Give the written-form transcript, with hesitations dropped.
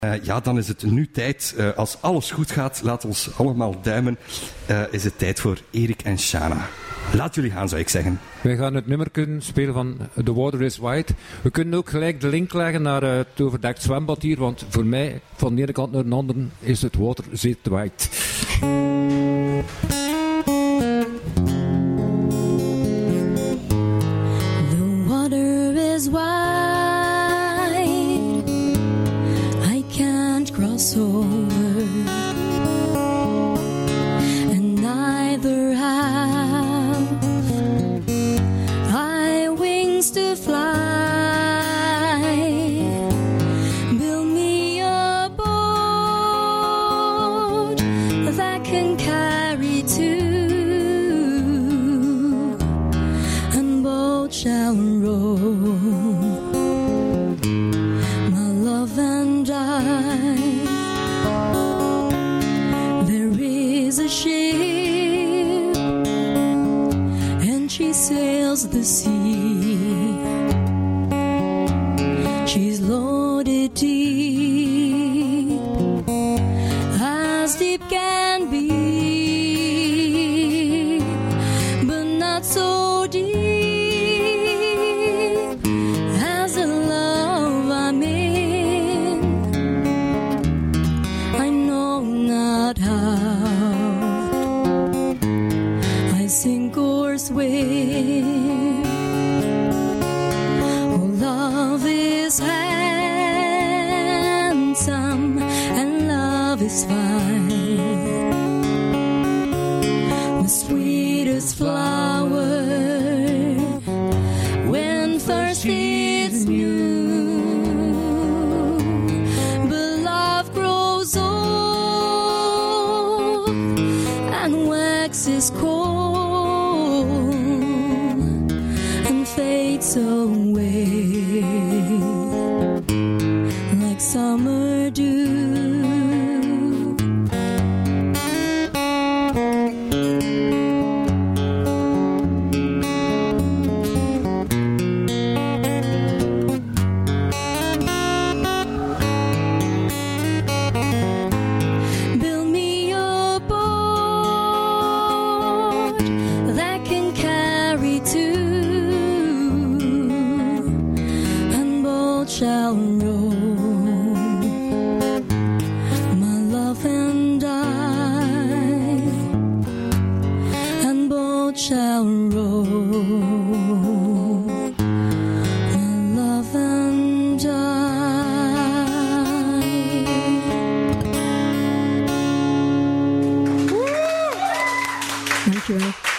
Ja, dan is het nu tijd. Als alles goed gaat, laat ons allemaal duimen. Is het tijd voor Erik en Shana. Laat jullie gaan, zou ik zeggen. Wij gaan het nummer kunnen spelen van The Water is White. We kunnen ook gelijk de link leggen naar het overdekt zwembad hier, want voor mij, van de ene kant naar de andere, is het water zeer white. The water is wide, I can't cross over, and neither have I wings to fly. Build me a boat that can carry two, and both shall row, my love and I. There is a ship, and she sails the sea. She's loaded deep, as deep can be, but not so deep as the love I'm in. I know not how I sink or swim. Oh, love is handsome and love is fine. The sweetest flower when first it's new, but love grows old and waxes cold and fades away like summer dew. Build me a boat that can carry two, and both shall row, my love and I, and both shall row, my love and I. Dankjewel.